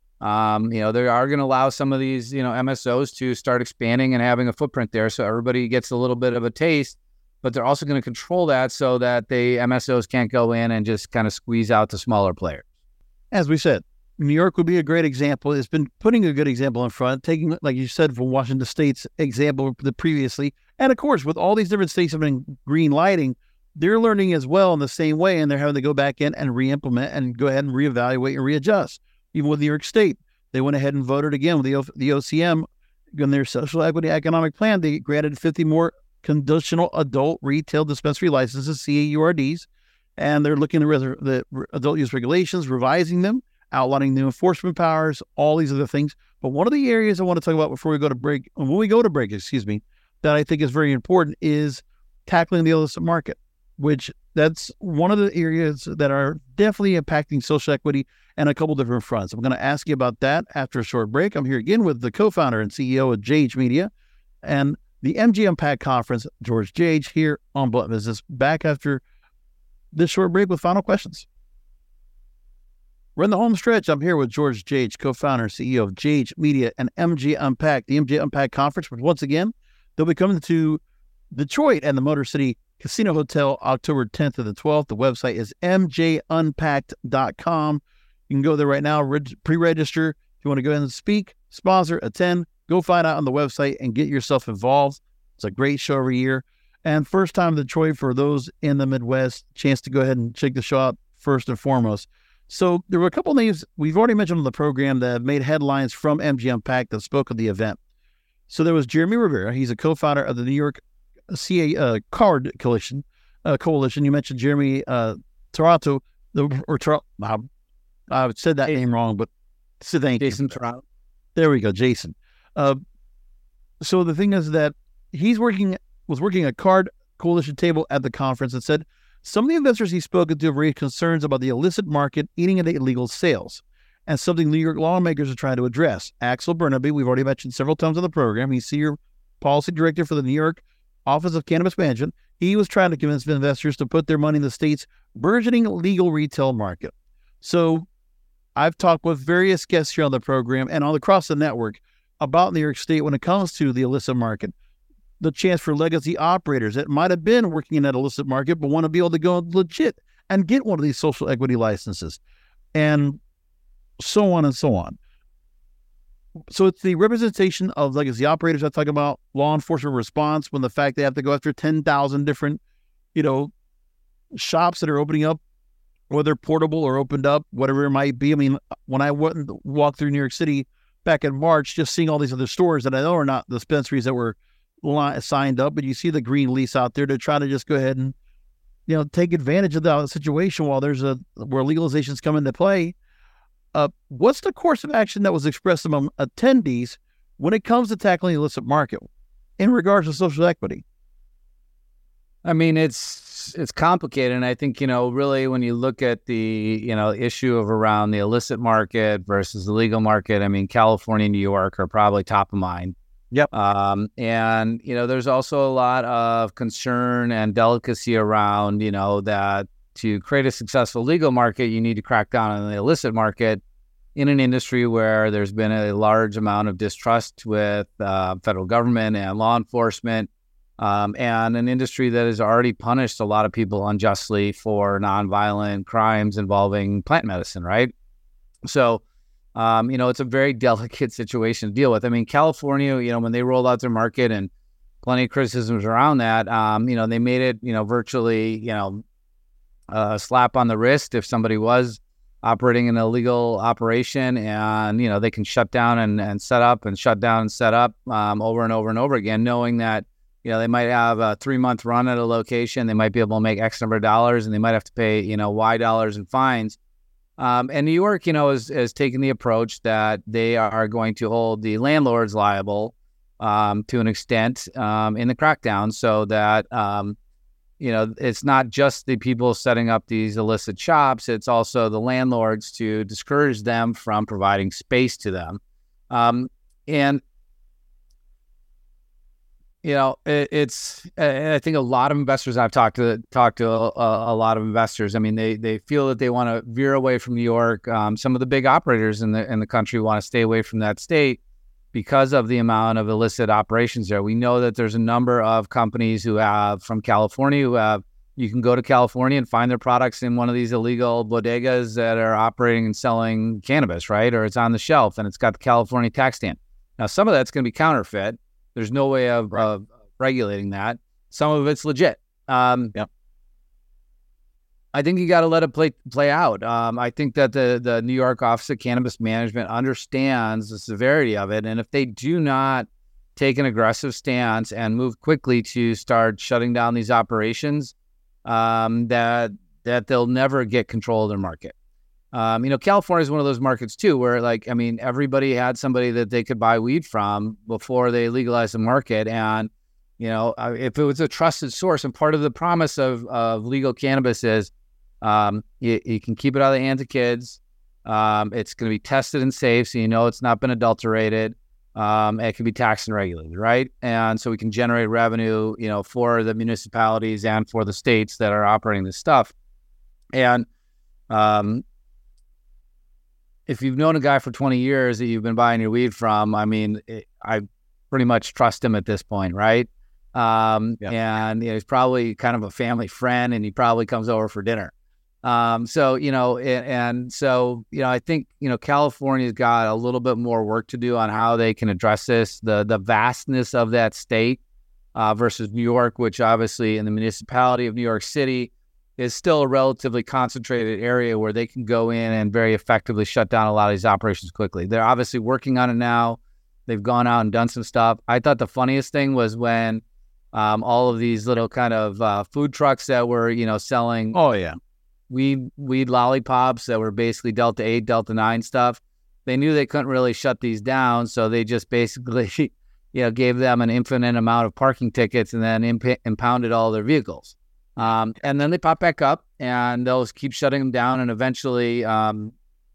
Speaker 3: Um, you know, they are going to allow some of these, you know, M S Os to start expanding and having a footprint there, so everybody gets a little bit of a taste. But they're also going to control that so that the M S Os can't go in and just kind of squeeze out the smaller players.
Speaker 2: As we said, New York would be a great example. It's been putting a good example in front, taking, like you said, from Washington State's example the previously. And of course, with all these different states having green lighting, they're learning as well in the same way, and they're having to go back in and re-implement and go ahead and reevaluate and readjust. Even with New York State, they went ahead and voted again with the, o- the O C M in their social equity economic plan. They granted fifty more conditional adult retail dispensary licenses, C A U R Ds, and they're looking at the, the adult use regulations, revising them, outlining new enforcement powers, all these other things. But one of the areas I want to talk about before we go to break, when we go to break, excuse me, that I think is very important is tackling the illicit market, which that's one of the areas that are definitely impacting social equity and a couple different fronts. I'm going to ask you about that after a short break. I'm here again with the co-founder and C E O of J H Media, and the M G Unpacked Conference. George Gage here on Blunt Business, back after this short break with final questions. We're in the home stretch. I'm here with George Gage, co-founder and C E O of Gage Media and M G Unpacked, the M G Unpacked Conference, which once again, they'll be coming to Detroit and the Motor City Casino Hotel October tenth to the twelfth. The website is m j unpacked dot com. You can go there right now, reg- pre-register. If you want to go ahead and speak, sponsor, attend, go find out on the website and get yourself involved. It's a great show every year. And first time in Detroit for those in the Midwest, chance to go ahead and check the show out first and foremost. So there were a couple names we've already mentioned on the program that have made headlines from M G Unpacked that spoke of the event. So there was Jeremy Rivera. He's a co-founder of the New York C A uh, Card Coalition. Uh, Coalition. You mentioned Jeremy uh, Toronto, the, or Tor- uh, I said that hey, name wrong, but so thank
Speaker 3: Jason
Speaker 2: you.
Speaker 3: Toronto.
Speaker 2: There we go, Jason. Uh, so the thing is that he's working was working a card coalition table at the conference and said some of the investors he's spoken to have raised concerns about the illicit market eating into illegal sales, and something New York lawmakers are trying to address. Axel Burnaby, we've already mentioned several times on the program. He's senior policy director for the New York Office of Cannabis Management. He was trying to convince investors to put their money in the state's burgeoning legal retail market. So I've talked with various guests here on the program and all across the network about New York State when it comes to the illicit market. The chance for legacy operators that might have been working in that illicit market but want to be able to go legit and get one of these social equity licenses, and so on and so on. So it's the representation of legacy operators I talk about, law enforcement response when the fact they have to go after ten thousand different, you know, shops that are opening up, whether portable or opened up, whatever it might be. I mean, when I went and walked through New York City back in March, just seeing all these other stores that I know are not dispensaries that were li- signed up, but you see the green lease out there to try to just go ahead and, you know, take advantage of the situation while there's a, where legalizations come into play. Uh, what's the course of action that was expressed among attendees when it comes to tackling the illicit market in regards to social equity?
Speaker 3: I mean, it's it's complicated, and I think, you know, really when you look at the, you know, issue of around the illicit market versus the legal market, I mean, California and New York are probably top of mind.
Speaker 2: Yep.
Speaker 3: Um, and, you know, there's also a lot of concern and delicacy around, you know, that to create a successful legal market, you need to crack down on the illicit market in an industry where there's been a large amount of distrust with uh, federal government and law enforcement, um, and an industry that has already punished a lot of people unjustly for nonviolent crimes involving plant medicine, right? So, um, you know, it's a very delicate situation to deal with. I mean, California, you know, when they rolled out their market, and plenty of criticisms around that, um, you know, they made it, you know, virtually, you know, a slap on the wrist if somebody was operating an illegal operation, and, you know, they can shut down and, and set up and shut down and set up um, over and over and over again, knowing that, you know, they might have a three month run at a location. They might be able to make X number of dollars, and they might have to pay, you know, Y dollars in fines. Um, and New York, you know, is, is taking the approach that they are going to hold the landlords liable um, to an extent um, in the crackdown, so that, um, you know, it's not just the people setting up these illicit shops, it's also the landlords to discourage them from providing space to them. Um, and, you know, it, it's, I think a lot of investors, I've talked to, talked to a, a lot of investors. I mean, they, they feel that they want to veer away from New York. Um, some of the big operators in the, in the country want to stay away from that state because of the amount of illicit operations there. We know that there's a number of companies who have, from California, who have, you can go to California and find their products in one of these illegal bodegas that are operating and selling cannabis, right? Or it's on the shelf and it's got the California tax stamp. Now, some of that's going to be counterfeit. There's no way of, right. of regulating that. Some of it's legit. Um,
Speaker 2: yep.
Speaker 3: I think you got to let it play play out. Um, I think that the the New York Office of Cannabis Management understands the severity of it, and if they do not take an aggressive stance and move quickly to start shutting down these operations, um, that that they'll never get control of their market. Um, you know, California is one of those markets too, where, like, I mean, everybody had somebody that they could buy weed from before they legalized the market. And, you know, if it was a trusted source, and part of the promise of, of legal cannabis is um, you, you can keep it out of the hands of kids. Um, it's going to be tested and safe, so you know it's not been adulterated. Um, and it can be taxed and regulated, right? And so we can generate revenue, you know, for the municipalities and for the states that are operating this stuff. And um, if you've known a guy for twenty years that you've been buying your weed from, I mean, it, I pretty much trust him at this point, right? Um, yeah. And you know, he's probably kind of a family friend, and he probably comes over for dinner. Um, so, you know, and, and so, you know, I think, you know, California's got a little bit more work to do on how they can address this, the the vastness of that state uh, versus New York, which obviously in the municipality of New York City is still a relatively concentrated area where they can go in and very effectively shut down a lot of these operations quickly. They're obviously working on it now. They've gone out and done some stuff. I thought the funniest thing was when um, all of these little kind of uh, food trucks that were, you know, selling.
Speaker 2: Oh, yeah.
Speaker 3: weed weed lollipops that were basically Delta eight, Delta nine stuff. They knew they couldn't really shut these down, so they just basically, you know, gave them an infinite amount of parking tickets and then imp- impounded all their vehicles. Um, and then they pop back up, and they'll keep shutting them down, and eventually um,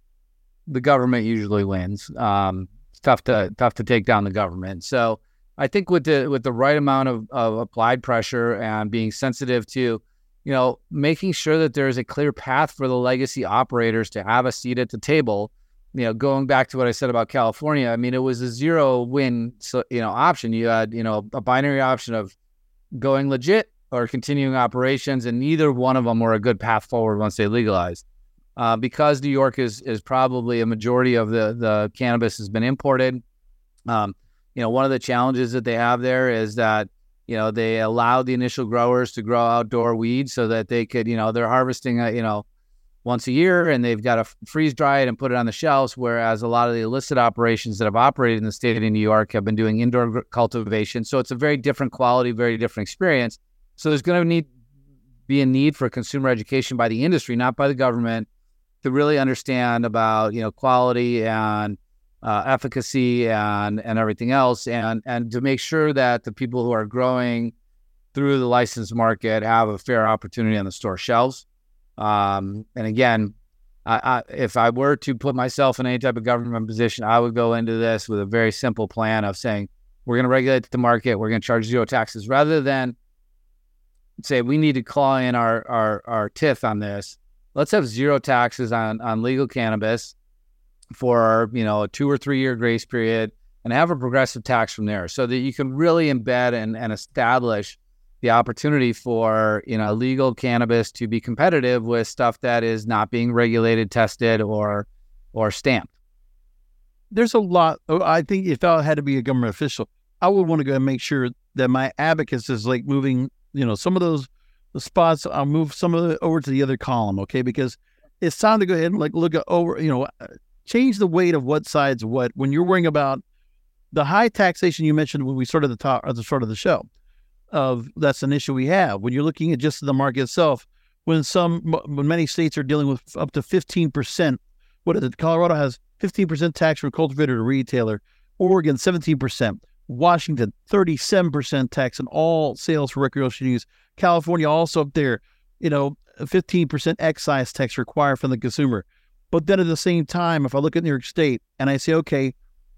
Speaker 3: the government usually wins. Um, it's tough to tough to take down the government. So I think with the with the right amount of, of applied pressure and being sensitive to, you know, making sure that there's a clear path for the legacy operators to have a seat at the table. You know, going back to what I said about California, I mean, it was a zero win, so, you know, option. You had, you know, a binary option of going legit or continuing operations, and neither one of them were a good path forward once they legalized. Uh, because New York is is probably a majority of the, the cannabis has been imported. Um, you know, one of the challenges that they have there is that, you know, they allowed the initial growers to grow outdoor weeds so that they could, you know, they're harvesting, uh, you know, once a year, and they've got to freeze dry it and put it on the shelves. Whereas a lot of the illicit operations that have operated in the state of New York have been doing indoor cultivation. So it's a very different quality, very different experience. So there's going to need be a need for consumer education by the industry, not by the government, to really understand about, you know, quality and Uh, efficacy and and everything else, and and to make sure that the people who are growing through the licensed market have a fair opportunity on the store shelves. Um, and again, I, I, if I were to put myself in any type of government position, I would go into this with a very simple plan of saying, we're going to regulate the market, we're going to charge zero taxes, rather than say we need to claw in our our our teeth on this. Let's have zero taxes on on legal cannabis for, you know, a two or three year grace period, and have a progressive tax from there, so that you can really embed and, and establish the opportunity for, you know, legal cannabis to be competitive with stuff that is not being regulated, tested, or or stamped.
Speaker 2: There's a lot. I think if I had to be a government official, I would want to go and make sure that my advocates is like moving, you know, some of those the spots. I'll move some of it over to the other column, okay? Because it's time to go ahead and like look at over, you know, change the weight of what side's what. When you're worrying about the high taxation you mentioned when we started the top at the start of the show, of that's an issue we have. When you're looking at just the market itself, when some when many states are dealing with up to fifteen percent. What is it? Colorado has fifteen percent tax from cultivator to retailer. Oregon seventeen percent. Washington thirty-seven percent tax on all sales for recreational use. California also up there, you know, fifteen percent excise tax required from the consumer. But then at the same time, if I look at New York State and I say, okay,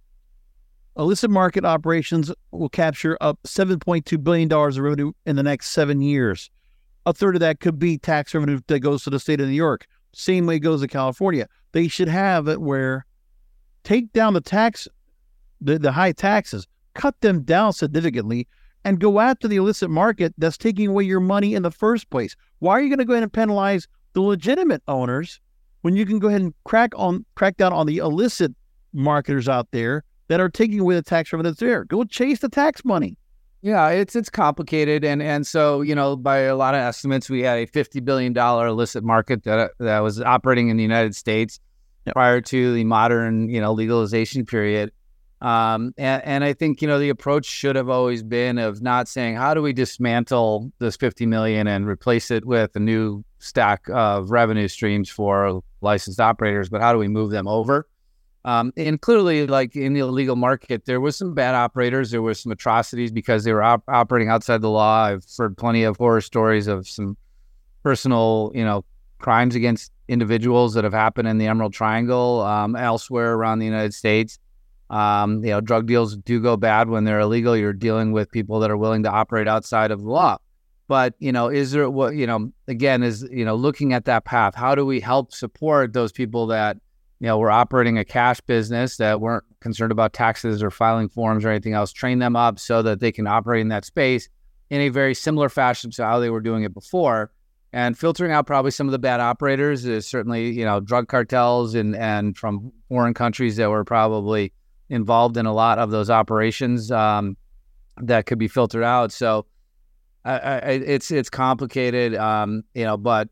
Speaker 2: illicit market operations will capture up seven point two billion dollars of revenue in the next seven years. A third of that could be tax revenue that goes to the state of New York. Same way it goes to California. They should have it where take down the tax, the, the high taxes, cut them down significantly, and go after the illicit market that's taking away your money in the first place. Why are you going to go ahead and penalize the legitimate owners when you can go ahead and crack on crack down on the illicit marketers out there that are taking away the tax revenue that's there? Go chase the tax money.
Speaker 3: Yeah, it's it's complicated, and and so, you know, by a lot of estimates, we had a fifty billion dollars illicit market that that was operating in the United States yep. prior to the modern, you know, legalization period. Um, and, and I think, you know, the approach should have always been of not saying, how do we dismantle this fifty million and replace it with a new stack of revenue streams for licensed operators, but how do we move them over? Um, and clearly, like in the illegal market, there was some bad operators. There were some atrocities because they were op- operating outside the law. I've heard plenty of horror stories of some personal, you know, crimes against individuals that have happened in the Emerald Triangle, um, elsewhere around the United States. Um, you know, drug deals do go bad when they're illegal. You're dealing with people that are willing to operate outside of the law. But, you know, is there what, you know, again, is, you know, looking at that path, how do we help support those people that, you know, were operating a cash business that weren't concerned about taxes or filing forms or anything else, train them up so that they can operate in that space in a very similar fashion to how they were doing it before, and filtering out probably some of the bad operators is certainly, you know, drug cartels and, and from foreign countries that were probably involved in a lot of those operations um, that could be filtered out. So I, I, it's it's complicated, um, you know, but,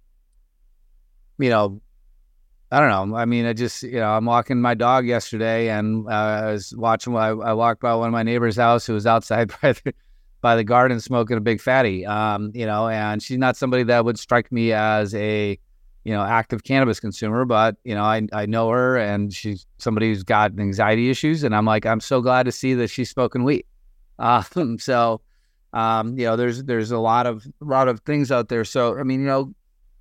Speaker 3: you know, I don't know. I mean, I just, you know, I'm walking my dog yesterday and uh, I was watching, I, I walked by one of my neighbor's house who was outside by the, by the garden smoking a big fatty, um, you know, and she's not somebody that would strike me as a, you know, active cannabis consumer, but, you know, I, I know her and she's somebody who's got anxiety issues. And I'm like, I'm so glad to see that she's smoking weed. Uh, so, um, you know, there's, there's a lot of, a lot of things out there. So, I mean, you know,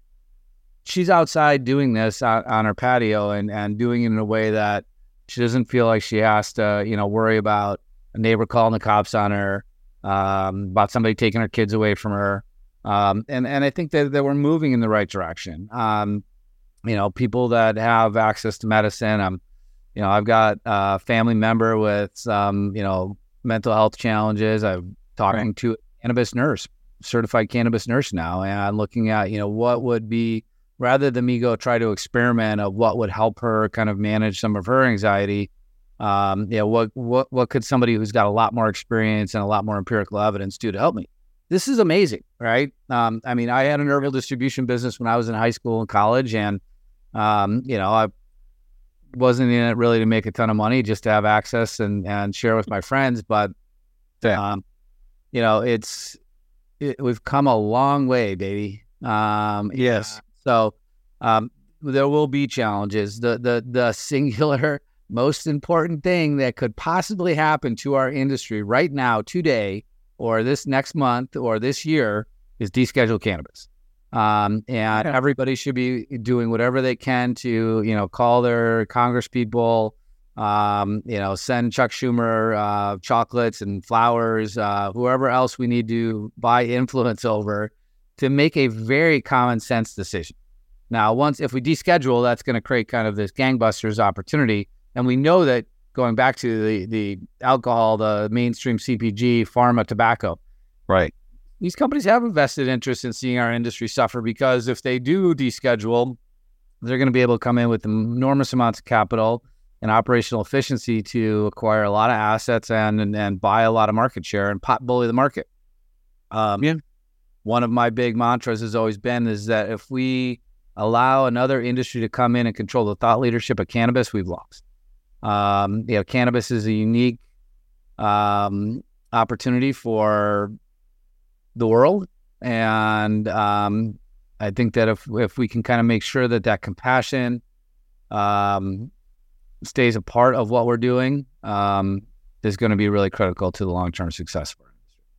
Speaker 3: she's outside doing this on, on her patio and, and doing it in a way that she doesn't feel like she has to, you know, worry about a neighbor calling the cops on her, um, about somebody taking her kids away from her. Um, and, and I think that, that we're moving in the right direction. Um, you know, people that have access to medicine, um, you know, I've got a family member with some, you know, mental health challenges. I'm talking right. to a cannabis nurse, certified cannabis nurse now, and looking at, you know, what would be, rather than me go try to experiment of what would help her kind of manage some of her anxiety, um, you know, what, what, what could somebody who's got a lot more experience and a lot more empirical evidence do to help me? This is amazing, right? Um, I mean, I had an herbal distribution business when I was in high school and college, and, um, you know, I wasn't in it really to make a ton of money, just to have access and, and share with my friends. But, um, you know, it's, it, we've come a long way, baby. Um,
Speaker 2: yes.
Speaker 3: So um, there will be challenges. The the the singular most important thing that could possibly happen to our industry right now, today, or this next month, or this year, is deschedule cannabis. Um, and yeah. everybody should be doing whatever they can to, you know, call their Congress people, um, you know, send Chuck Schumer uh, chocolates and flowers, uh, whoever else we need to buy influence over, to make a very common sense decision. Now, once, if we deschedule, that's going to create kind of this gangbusters opportunity. And we know that, going back to the, the alcohol, the mainstream C P G, pharma, tobacco,
Speaker 2: right?
Speaker 3: These companies have a vested interest in seeing our industry suffer, because if they do deschedule, they're going to be able to come in with enormous amounts of capital and operational efficiency to acquire a lot of assets and, and, and buy a lot of market share and pot bully the market. Um, yeah. One of my big mantras has always been is that if we allow another industry to come in and control the thought leadership of cannabis, we've lost. Um, you know, cannabis is a unique um, opportunity for the world. And um, I think that if if we can kind of make sure that that compassion um, stays a part of what we're doing, um, is going to be really critical to the long-term success for it.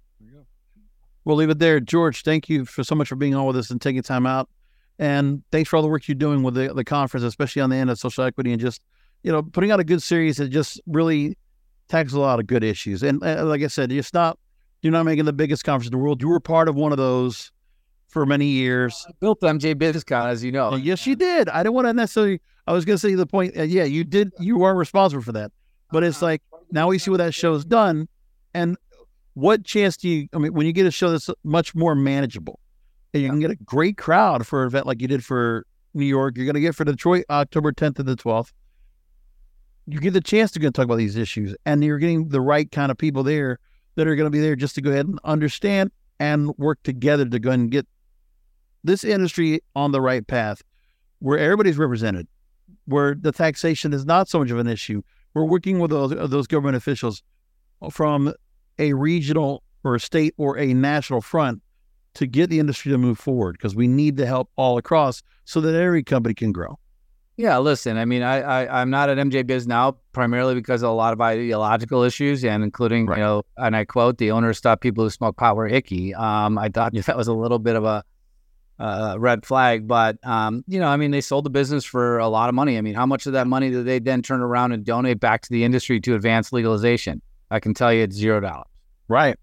Speaker 2: We'll leave it there. George, thank you for so much for being on with us and taking time out. And thanks for all the work you're doing with the, the conference, especially on the end of social equity, and just, you know, putting out a good series that just really tackles a lot of good issues. And uh, like I said, you're not, you're not making the biggest conference in the world. You were part of one of those for many years.
Speaker 3: I built the M J BizCon, as you know.
Speaker 2: Uh, yes, you did. I didn't want to necessarily, I was going to say the point. Uh, yeah, you did. You are responsible for that. But it's like, now we see what that show's done. And what chance do you, I mean, when you get a show that's much more manageable, and you can get a great crowd for an event like you did for New York, you're going to get for Detroit, October tenth and the twelfth, you get the chance to go and talk about these issues, and you're getting the right kind of people there that are going to be there just to go ahead and understand and work together to go ahead and get this industry on the right path, where everybody's represented, where the taxation is not so much of an issue. We're working with those, those government officials from a regional or a state or a national front to get the industry to move forward, because we need the help all across so that every company can grow.
Speaker 3: Yeah, listen, I mean, I, I, I'm not at M J Biz now primarily because of a lot of ideological issues, and including, right. you know, and I quote, the owners thought people who smoke pot were icky. Um, I thought that was a little bit of a, a red flag. But, um, you know, I mean, they sold the business for a lot of money. I mean, how much of that money did they then turn around and donate back to the industry to advance legalization? I can tell you it's zero dollars.
Speaker 2: Right.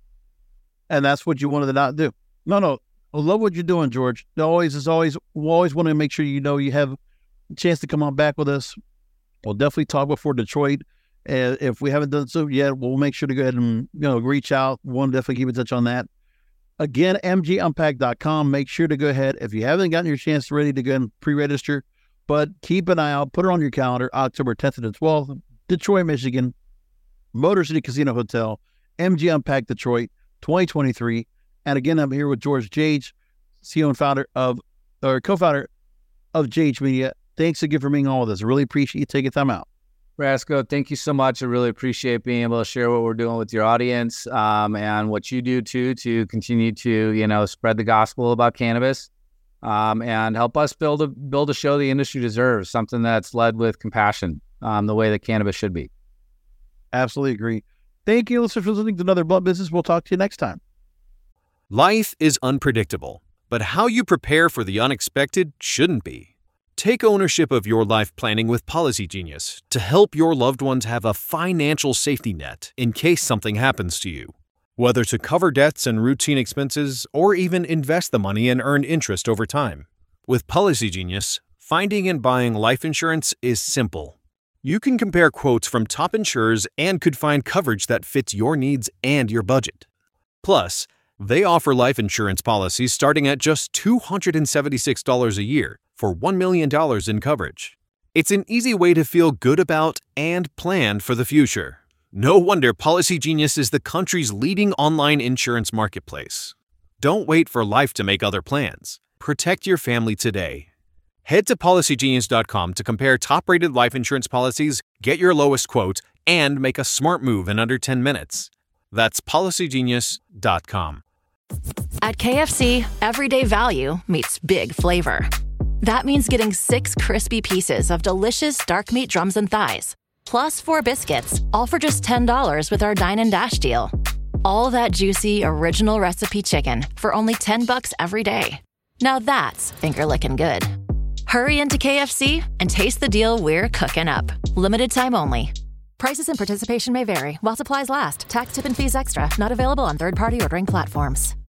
Speaker 2: And that's what you wanted to not do. No, no. I love what you're doing, George. Always, as always, we always want to make sure you know you have a chance to come on back with us. We'll definitely talk before Detroit. And if we haven't done so yet, we'll make sure to go ahead and, you know, reach out. We'll definitely keep in touch on that. Again, m g unpack dot com. Make sure to go ahead. If you haven't gotten your chance ready to go ahead and pre-register, but keep an eye out. Put it on your calendar, October tenth and twelfth, Detroit, Michigan, Motor City Casino Hotel, M G Unpack Detroit, twenty twenty-three. And again, I'm here with George J H, C E O and founder of, or co-founder of J H Media. Thanks again for being on with us. I really appreciate you taking time out.
Speaker 3: Brasco, thank you so much. I really appreciate being able to share what we're doing with your audience, um, and what you do too to continue to, you know, spread the gospel about cannabis, um, and help us build a build a show the industry deserves, something that's led with compassion, um, the way that cannabis should be.
Speaker 2: Absolutely agree. Thank you, listeners, for listening to another Blunt Business. We'll talk to you next time.
Speaker 4: Life is unpredictable, but how you prepare for the unexpected shouldn't be. Take ownership of your life planning with Policy Genius to help your loved ones have a financial safety net in case something happens to you. Whether to cover debts and routine expenses or even invest the money and earn interest over time. With Policy Genius, finding and buying life insurance is simple. You can compare quotes from top insurers and could find coverage that fits your needs and your budget. Plus, they offer life insurance policies starting at just two hundred seventy-six dollars a year for one million dollars in coverage. It's an easy way to feel good about and plan for the future. No wonder Policy Genius is the country's leading online insurance marketplace. Don't wait for life to make other plans. Protect your family today. Head to policy genius dot com to compare top-rated life insurance policies, get your lowest quote, and make a smart move in under ten minutes. That's policy genius dot com.
Speaker 5: At K F C, everyday value meets big flavor. That means getting six crispy pieces of delicious dark meat drums and thighs, plus four biscuits, all for just ten dollars with our Dine and Dash deal. All that juicy, original recipe chicken for only ten bucks every day. Now that's finger-licking good. Hurry into K F C and taste the deal we're cooking up. Limited time only. Prices and participation may vary while supplies last. Tax, tip, and fees extra. Not available on third-party ordering platforms.